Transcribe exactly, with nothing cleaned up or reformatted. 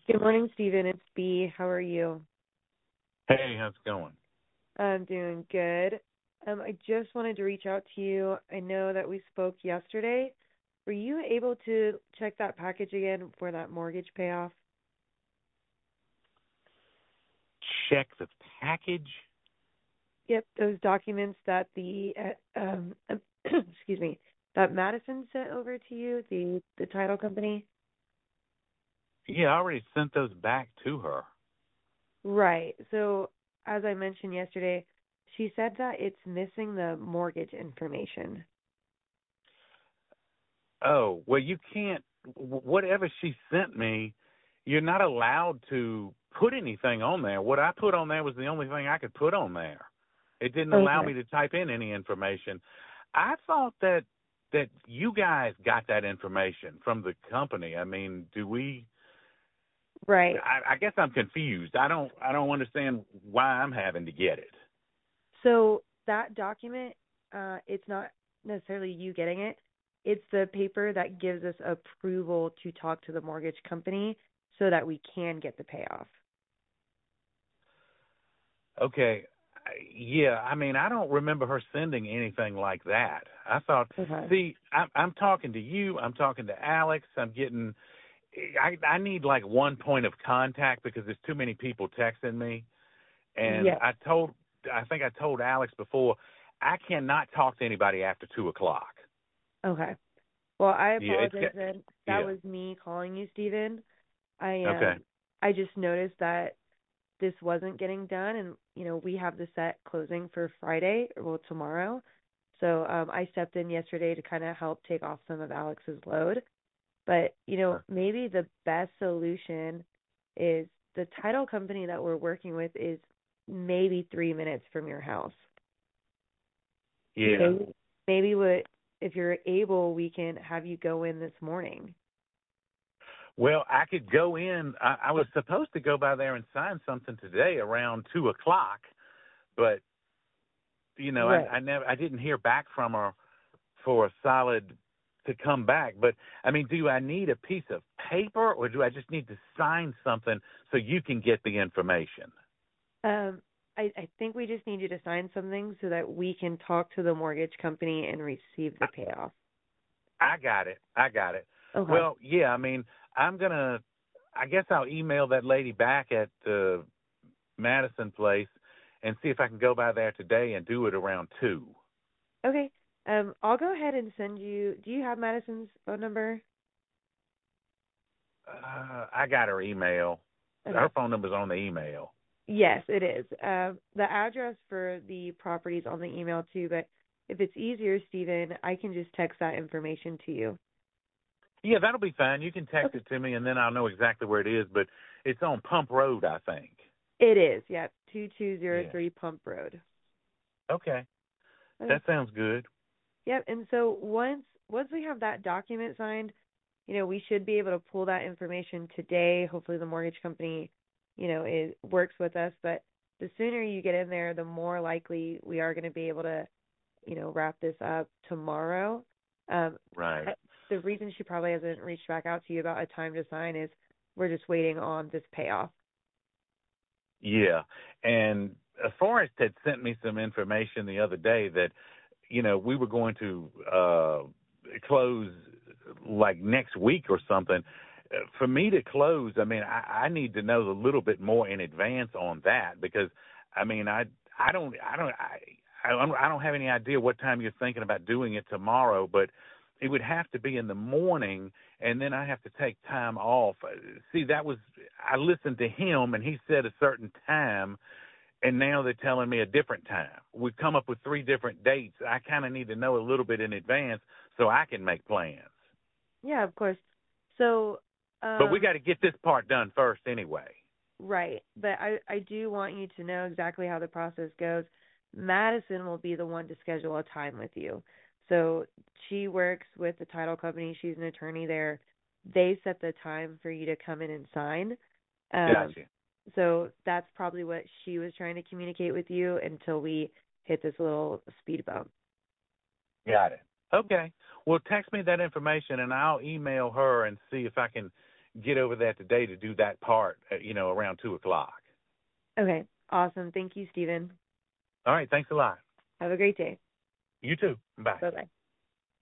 Good morning, Stephen. It's Bee. How are you? Hey, how's it going? I'm doing good. Um, I just wanted to reach out to you. I know that we spoke yesterday. Were you able to check that package again for that mortgage payoff? Check the package? Yep, those documents that the uh, um, excuse me, that Madison sent over to you, the the title company. Yeah, I already sent those back to her. Right. So as I mentioned yesterday, she said that it's missing the mortgage information. Oh, well, you can't, whatever she sent me, you're not allowed to put anything on there. What I put on there was the only thing I could put on there. It didn't allow Okay. me to type in any information. I thought that that you guys got that information from the company. I mean, do we? Right. I, I guess I'm confused. I don't. I don't understand why I'm having to get it. So that document, uh, it's not necessarily you getting it. It's the paper that gives us approval to talk to the mortgage company so that we can get the payoff. Okay. Yeah, I mean, I don't remember her sending anything like that. I thought, Okay. see, I'm, I'm talking to you. I'm talking to Alex. I'm getting, I, I need like one point of contact because there's too many people texting me. And Yes. I told, I think I told Alex before, I cannot talk to anybody after two o'clock. Okay. Well, I Yeah, it's, apologize then. That yeah. was me calling you, Stephen. I Okay. um I just noticed that this wasn't getting done, and you know, we have the set closing for Friday, or well, tomorrow. So um I stepped in yesterday to kind of help take off some of Alex's load. But, you know, maybe the best solution is the title company that we're working with is maybe three minutes from your house. Yeah. Maybe, maybe what if you're able, we can have you go in this morning. Well, I could go in. I, I was supposed to go by there and sign something today around two o'clock, but you know, I, Right. I never, I didn't hear back from her for a solid to come back. But I mean, do I need a piece of paper, or do I just need to sign something so you can get the information? Um, I, I think we just need you to sign something so that we can talk to the mortgage company and receive the I, payoff. I got it. I got it. Okay. Well, yeah. I mean, I'm gonna. I guess I'll email that lady back at the Madison place and see if I can go by there today and do it around two. Okay. Um, I'll go ahead and send you. Do you have Madison's phone number? Uh, I got her email. Okay. Her phone number's on the email. Yes, it is. Uh, the address for the property's on the email too, but if it's easier, Stephen, I can just text that information to you. Yeah, that'll be fine. You can text Okay. it to me, and then I'll know exactly where it is. But it's on Pump Road, I think. It is, yeah, two two zero Yeah. three Pump Road. Okay. Okay. That sounds good. Yep. And so once once we have that document signed, you know, we should be able to pull that information today. Hopefully, the mortgage company, you know, is works with us. But the sooner you get in there, the more likely we are going to be able to, you know, wrap this up tomorrow. Um, Right. I- the reason she probably hasn't reached back out to you about a time to sign is we're just waiting on this payoff. Yeah. And uh, Forrest had sent me some information the other day that, you know, we were going to uh, close like next week or something. Uh, For me to close, I mean, I, I need to know a little bit more in advance on that because, I mean, I I don't I don't I I don't I don't have any idea what time you're thinking about doing it tomorrow, but it would have to be in the morning, and then I have to take time off. Uh, See, that was I listened to him, and he said a certain time, and now they're telling me a different time. We've come up with three different dates. I kind of need to know a little bit in advance so I can make plans. Yeah, of course. So, But we um, got to get this part done first anyway. right. But I, I do want you to know exactly how the process goes. Madison will be the one to schedule a time with you. So she works with the title company. She's an attorney there. They set the time for you to come in and sign. Um, Gotcha. so that's probably what she was trying to communicate with you until we hit this little speed bump. Got it. Okay. Well, text me that information, and I'll email her and see if I can get over there today to do that part, uh, you know, around two o'clock. Okay, awesome. Thank you, Stephen. All right, thanks a lot. Have a great day. You too. Bye. Bye-bye.